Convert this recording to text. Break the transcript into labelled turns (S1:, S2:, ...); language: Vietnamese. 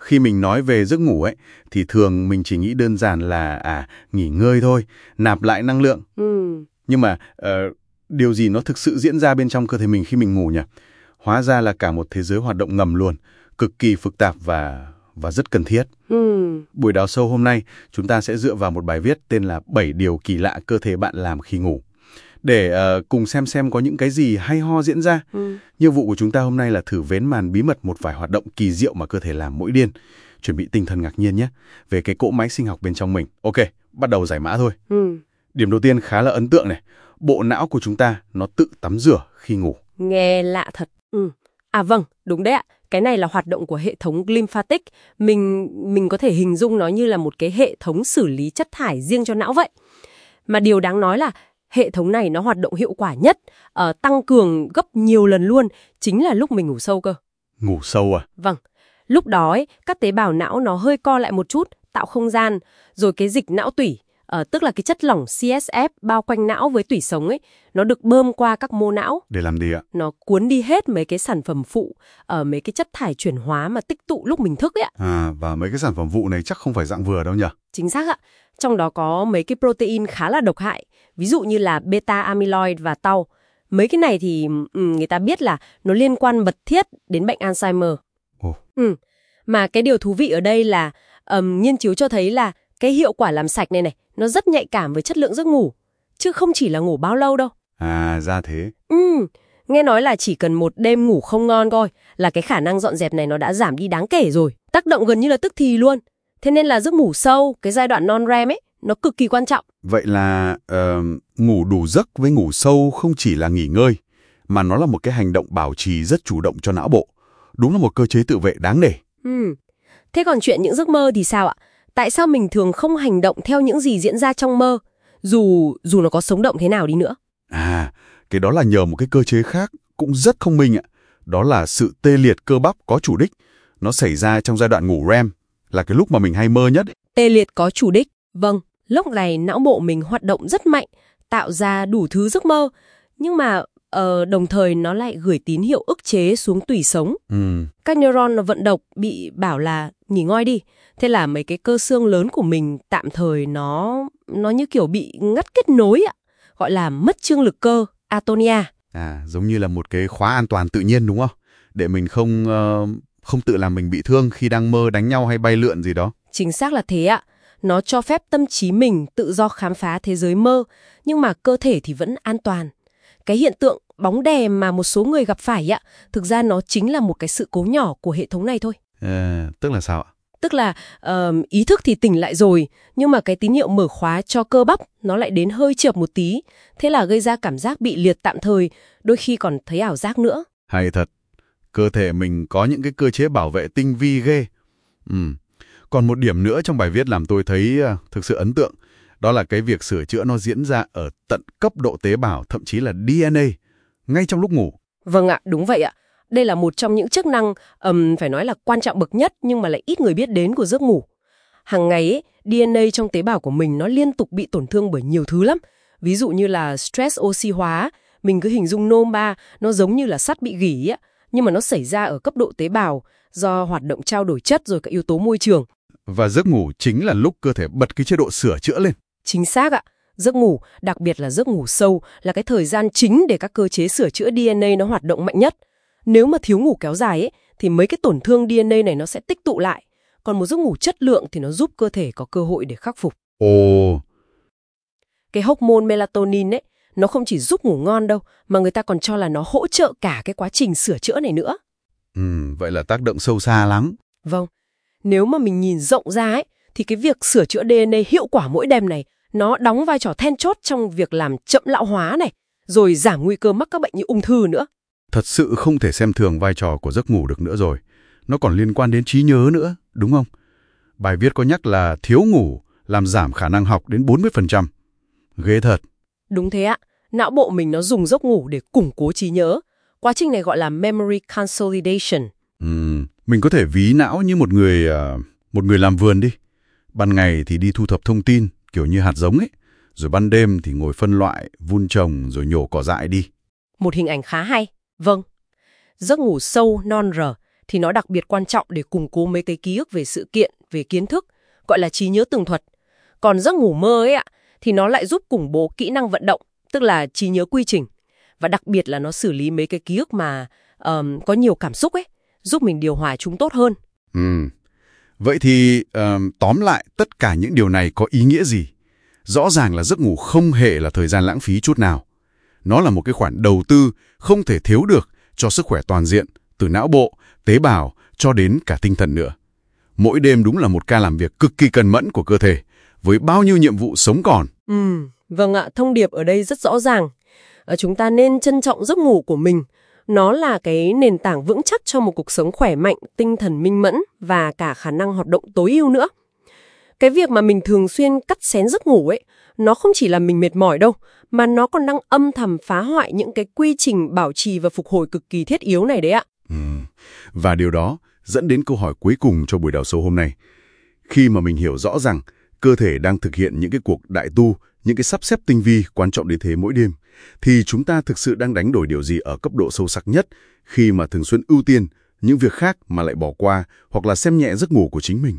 S1: Khi mình nói về giấc ngủ ấy, thì thường mình chỉ nghĩ đơn giản là nghỉ ngơi thôi, nạp lại năng lượng. Nhưng mà điều gì nó thực sự diễn ra bên trong cơ thể mình khi mình ngủ nhỉ? Hóa ra là cả một thế giới hoạt động ngầm luôn, cực kỳ phức tạp và rất cần thiết. Buổi đào sâu hôm nay, chúng ta sẽ dựa vào một bài viết tên là 7 điều kỳ lạ cơ thể bạn làm khi ngủ. Để cùng xem có những cái gì hay ho diễn ra. Nhiệm vụ của chúng ta hôm nay là thử vén màn bí mật một vài hoạt động kỳ diệu mà cơ thể làm mỗi đêm. Chuẩn bị tinh thần ngạc nhiên nhé, về cái cỗ máy sinh học bên trong mình. Ok, bắt đầu giải mã thôi. Điểm đầu tiên khá là ấn tượng này. Bộ não của chúng ta nó tự tắm rửa khi ngủ.
S2: Nghe lạ thật. Vâng, đúng đấy ạ. Cái này là hoạt động của hệ thống lymphatic. Mình có thể hình dung nó như là một cái hệ thống xử lý chất thải riêng cho não vậy. Mà điều đáng nói là hệ thống này nó hoạt động hiệu quả nhất, tăng cường gấp nhiều lần luôn, chính là lúc mình ngủ sâu cơ.
S1: Ngủ sâu à?
S2: Vâng. Lúc đó các tế bào não nó hơi co lại một chút, tạo không gian, rồi cái dịch não tủy, tức là cái chất lỏng CSF bao quanh não với tủy sống ấy, nó được bơm qua các mô não.
S1: Để làm gì ạ?
S2: Nó cuốn đi hết mấy cái sản phẩm phụ, mấy cái chất thải chuyển hóa mà tích tụ lúc mình thức ấy ạ.
S1: Và mấy cái sản phẩm phụ này chắc không phải dạng vừa đâu nhỉ?
S2: Chính xác ạ. Trong đó có mấy cái protein khá là độc hại, ví dụ như là beta amyloid và tau. Mấy cái này thì người ta biết là nó liên quan mật thiết đến bệnh Alzheimer. Mà cái điều thú vị ở đây là nghiên cứu cho thấy là cái hiệu quả làm sạch này nó rất nhạy cảm với chất lượng giấc ngủ, chứ không chỉ là ngủ bao lâu đâu.
S1: Ra thế.
S2: Nghe nói là chỉ cần một đêm ngủ không ngon coi là cái khả năng dọn dẹp này nó đã giảm đi đáng kể rồi. Tác động gần như là tức thì luôn. Thế nên là giấc ngủ sâu, cái giai đoạn non-REM ấy, nó cực kỳ quan trọng.
S1: Vậy là ngủ đủ giấc với ngủ sâu không chỉ là nghỉ ngơi, mà nó là một cái hành động bảo trì rất chủ động cho não bộ. Đúng là một cơ chế tự vệ đáng nể.
S2: Thế còn chuyện những giấc mơ thì sao ạ? Tại sao mình thường không hành động theo những gì diễn ra trong mơ, dù nó có sống động thế nào đi nữa?
S1: Cái đó là nhờ một cái cơ chế khác, cũng rất thông minh ạ. Đó là sự tê liệt cơ bắp có chủ đích. Nó xảy ra trong giai đoạn ngủ REM, là cái lúc mà mình hay mơ nhất.
S2: Tê liệt có chủ đích. Vâng, lúc này não bộ mình hoạt động rất mạnh, tạo ra đủ thứ giấc mơ. Nhưng mà đồng thời nó lại gửi tín hiệu ức chế xuống tủy sống. Các neuron nó vận động bị bảo là nghỉ ngơi đi. Thế là mấy cái cơ xương lớn của mình tạm thời nó như kiểu bị ngắt kết nối ạ. Gọi là mất chương lực cơ, atonia.
S1: Giống như là một cái khóa an toàn tự nhiên đúng không? Để mình không tự làm mình bị thương khi đang mơ đánh nhau hay bay lượn gì đó.
S2: Chính xác là thế ạ. Nó cho phép tâm trí mình tự do khám phá thế giới mơ, nhưng mà cơ thể thì vẫn an toàn. Cái hiện tượng bóng đè mà một số người gặp phải thực ra nó chính là một cái sự cố nhỏ của hệ thống này thôi.
S1: Tức là sao ạ?
S2: Tức là ý thức thì tỉnh lại rồi, nhưng mà cái tín hiệu mở khóa cho cơ bắp nó lại đến hơi chậm một tí. Thế là gây ra cảm giác bị liệt tạm thời, đôi khi còn thấy ảo giác nữa.
S1: Hay thật, cơ thể mình có những cái cơ chế bảo vệ tinh vi ghê. Còn một điểm nữa trong bài viết làm tôi thấy thực sự ấn tượng. Đó là cái việc sửa chữa nó diễn ra ở tận cấp độ tế bào, thậm chí là DNA, ngay trong lúc ngủ.
S2: Vâng ạ, đúng vậy ạ. Đây là một trong những chức năng phải nói là quan trọng bậc nhất nhưng mà lại ít người biết đến của giấc ngủ. Hàng ngày DNA trong tế bào của mình nó liên tục bị tổn thương bởi nhiều thứ lắm. Ví dụ như là stress oxy hóa, mình cứ hình dung nôm ba, nó giống như là sắt bị gỉ nhưng mà nó xảy ra ở cấp độ tế bào do hoạt động trao đổi chất rồi các yếu tố môi trường.
S1: Và giấc ngủ chính là lúc cơ thể bật cái chế độ sửa chữa lên.
S2: Chính xác ạ. Giấc ngủ, đặc biệt là giấc ngủ sâu, là cái thời gian chính để các cơ chế sửa chữa DNA nó hoạt động mạnh nhất. Nếu mà thiếu ngủ kéo dài thì mấy cái tổn thương DNA này nó sẽ tích tụ lại. Còn một giấc ngủ chất lượng thì nó giúp cơ thể có cơ hội để khắc phục. Cái hormone melatonin nó không chỉ giúp ngủ ngon đâu, mà người ta còn cho là nó hỗ trợ cả cái quá trình sửa chữa này nữa.
S1: Vậy là tác động sâu xa lắm.
S2: Vâng. Nếu mà mình nhìn rộng ra thì cái việc sửa chữa DNA hiệu quả mỗi đêm này, nó đóng vai trò then chốt trong việc làm chậm lão hóa này, rồi giảm nguy cơ mắc các bệnh như ung thư nữa.
S1: Thật sự không thể xem thường vai trò của giấc ngủ được nữa rồi. Nó còn liên quan đến trí nhớ nữa, đúng không? Bài viết có nhắc là thiếu ngủ làm giảm khả năng học đến 40%. Ghê thật.
S2: Đúng thế ạ. Não bộ mình nó dùng giấc ngủ để củng cố trí nhớ. Quá trình này gọi là memory consolidation.
S1: Mình có thể ví não như một người làm vườn đi. Ban ngày thì đi thu thập thông tin, kiểu như hạt giống ấy. Rồi ban đêm thì ngồi phân loại, vun trồng rồi nhổ cỏ dại đi.
S2: Một hình ảnh khá hay. Vâng. Giấc ngủ sâu non-R thì nó đặc biệt quan trọng để củng cố mấy cái ký ức về sự kiện, về kiến thức, gọi là trí nhớ tường thuật. Còn giấc ngủ mơ ấy ạ, thì nó lại giúp củng cố kỹ năng vận động, tức là trí nhớ quy trình. Và đặc biệt là nó xử lý mấy cái ký ức mà có nhiều cảm xúc ấy, giúp mình điều hòa chúng tốt hơn.
S1: Vậy thì tóm lại tất cả những điều này có ý nghĩa gì? Rõ ràng là giấc ngủ không hề là thời gian lãng phí chút nào. Nó là một cái khoản đầu tư không thể thiếu được cho sức khỏe toàn diện, từ não bộ, tế bào cho đến cả tinh thần nữa. Mỗi đêm đúng là một ca làm việc cực kỳ cần mẫn của cơ thể, với bao nhiêu nhiệm vụ sống còn.
S2: Vâng ạ, thông điệp ở đây rất rõ ràng. Chúng ta nên trân trọng giấc ngủ của mình. Nó là cái nền tảng vững chắc cho một cuộc sống khỏe mạnh, tinh thần minh mẫn và cả khả năng hoạt động tối ưu nữa. Cái việc mà mình thường xuyên cắt xén giấc ngủ ấy, nó không chỉ làm mình mệt mỏi đâu, mà nó còn đang âm thầm phá hoại những cái quy trình bảo trì và phục hồi cực kỳ thiết yếu này đấy ạ.
S1: Và điều đó dẫn đến câu hỏi cuối cùng cho buổi đào sâu hôm nay. Khi mà mình hiểu rõ rằng cơ thể đang thực hiện những cái cuộc đại tu, những cái sắp xếp tinh vi quan trọng đến thế mỗi đêm, thì chúng ta thực sự đang đánh đổi điều gì ở cấp độ sâu sắc nhất khi mà thường xuyên ưu tiên những việc khác mà lại bỏ qua hoặc là xem nhẹ giấc ngủ của chính mình?